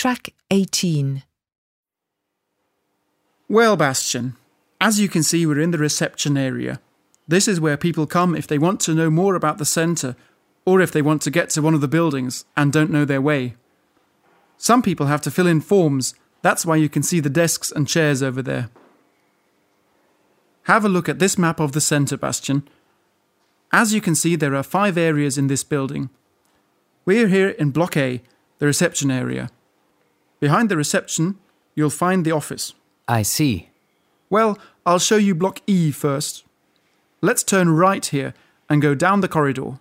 Track 18. Well, Bastian, as you can see, we're in the reception area. This is where people come if they want to know more about the centre, or if they want to get to one of the buildings and don't know their way. Some people have to fill in forms. That's why you can see the desks and chairs over there. Have a look at this map of the centre, Bastian. As you can see, there are 5 areas in this building. We're here in Block A, the reception area. Behind the reception, you'll find the office. I see. Well, I'll show you Block E first. Let's turn right here and go down the corridor.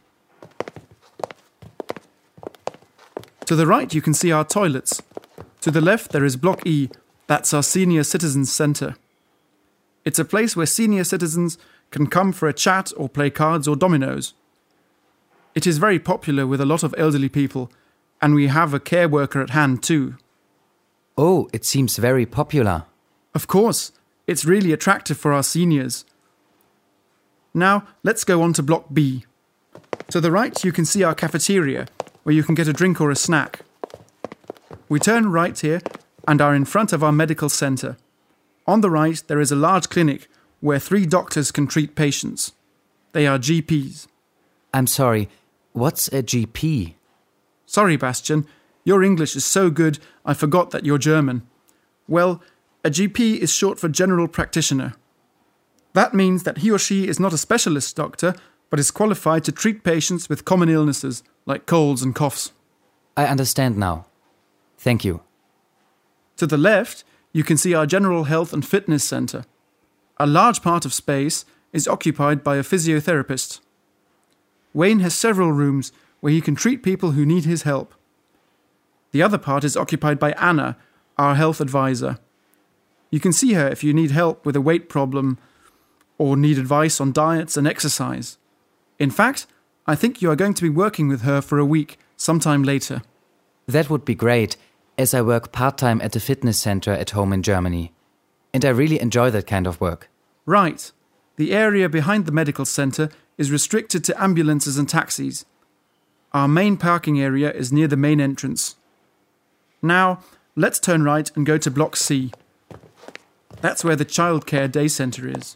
To the right, you can see our toilets. To the left, there is Block E. That's our Senior Citizens Centre. It's a place where senior citizens can come for a chat or play cards or dominoes. It is very popular with a lot of elderly people, and we have a care worker at hand too. Oh, it seems very popular. Of course, it's really attractive for our seniors. Now, let's go on to Block B. To the right, you can see our cafeteria, where you can get a drink or a snack. We turn right here and are in front of our medical centre. On the right, there is a large clinic where 3 doctors can treat patients. They are GPs. I'm sorry, what's a GP? Sorry, Bastian, your English is so good I forgot that you're German. Well, a GP is short for general practitioner. That means that he or she is not a specialist doctor, but is qualified to treat patients with common illnesses like colds and coughs. I understand now. Thank you. To the left, you can see our General Health and Fitness Centre. A large part of space is occupied by a physiotherapist. Wayne has several rooms where he can treat people who need his help. The other part is occupied by Anna, our health advisor. You can see her if you need help with a weight problem or need advice on diets and exercise. In fact, I think you are going to be working with her for a week, sometime later. That would be great, as I work part-time at a fitness center at home in Germany. And I really enjoy that kind of work. Right. The area behind the medical centre is restricted to ambulances and taxis. Our main parking area is near the main entrance. Now, let's turn right and go to Block C. That's where the childcare day centre is.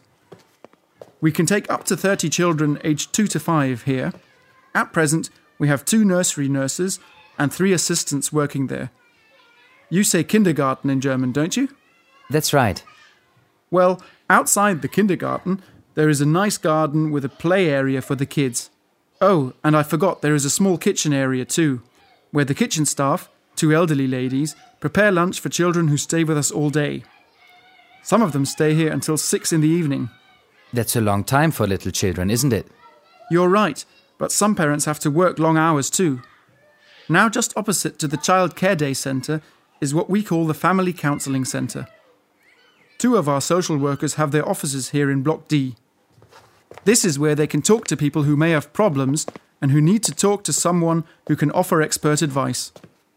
We can take up to 30 children aged 2 to 5 here. At present, we have 2 nursery nurses and 3 assistants working there. You say kindergarten in German, don't you? That's right. Well, outside the kindergarten, there is a nice garden with a play area for the kids. Oh, and I forgot there is a small kitchen area too, where the kitchen staff, 2 elderly ladies, prepare lunch for children who stay with us all day. Some of them stay here until 6 in the evening. That's a long time for little children, isn't it? You're right, but some parents have to work long hours too. Now just opposite to the Child Care Day Centre is what we call the Family Counselling Centre. 2 of our social workers have their offices here in Block D. This is where they can talk to people who may have problems and who need to talk to someone who can offer expert advice.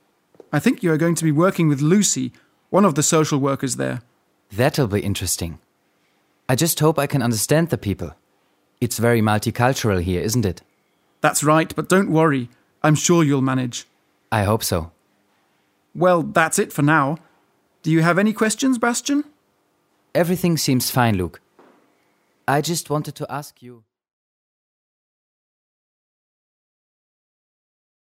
I think you are going to be working with Lucy, one of the social workers there. That'll be interesting. I just hope I can understand the people. It's very multicultural here, isn't it? That's right, but don't worry. I'm sure you'll manage. I hope so. Well, that's it for now. Do you have any questions, Bastian? Everything seems fine, Luke. I just wanted to ask you...